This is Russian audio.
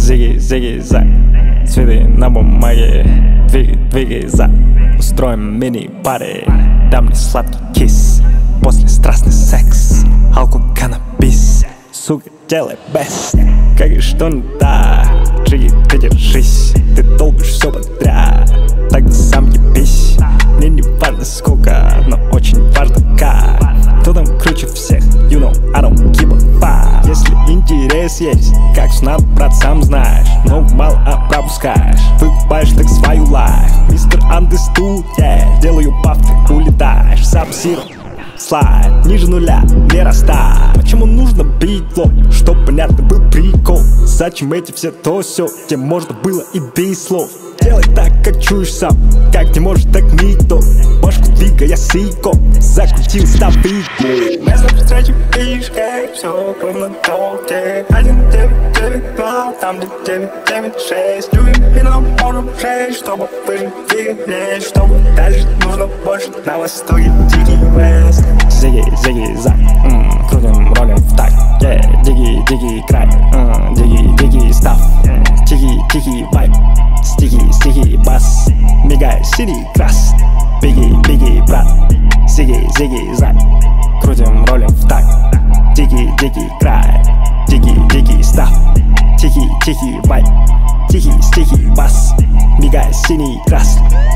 зиги-заг. Цветы на бумаге, двигай за. Устроим мини-пари, дам мне сладкий кис. После страстный секс, алкоголь, каннабис. Сука, делай бест, как и что не так. Джиги, ты держись, ты долбишь все подряд. Тогда сам ебись, мне не важно сколько, но очень важно как. Кто там круче всех, you know, I don't give a fuck. Если интерес есть, как все надо, брат, сам знаешь. Но мало пропускаешь, выкупаешь так свою лайф. Мистер Андесту, yeah, делаю паф, ты улетаешь. Саб-зиро, слайд, ниже нуля, не растать. Почему нужно бить лоб, чтоб понятно был прикол? Зачем эти все то-сё, где можно было и без слов? Делай так, как чуешь сам, как не можешь, так никто. Башку двигая сико, закрутил стабильку. Место встречи видишь, как все ровно толке. 1-9-9-2, там где 9-9-6. Любим и нам можем жить, чтобы выжить двигать. Чтобы дальше нужно больше, на востоке дикий вест. Зиги-заг, крутим, ролим в так. Диги край, диги став. Тихий вайб, стихи бас. Мигай синий крас, биги брат. Зиги-заг, крутим, ролим в так. Диги край, диги став. Тихий вайб, стихи бас. Мигай синий крас.